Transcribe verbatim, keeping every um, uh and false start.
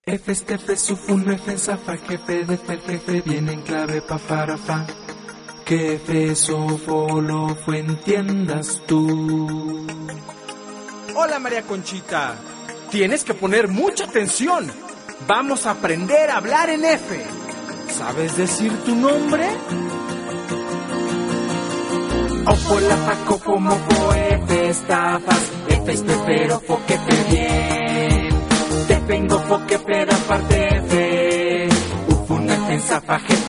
F, F, Sufun, F, Zafa, jefe de F, jefe, viene en clave pa para fa. Que F, Sofo, lo fue, entiendas tú. Hola María Conchita, tienes que poner mucha atención. Vamos a aprender a hablar en F. ¿Sabes decir tu nombre? Ofo, la fa, cofo, mofo, F, estafas, F, espero, fo, que te bien. Te vengo, fo, que peda, parte F. Ufun, F, Zafa, jefe,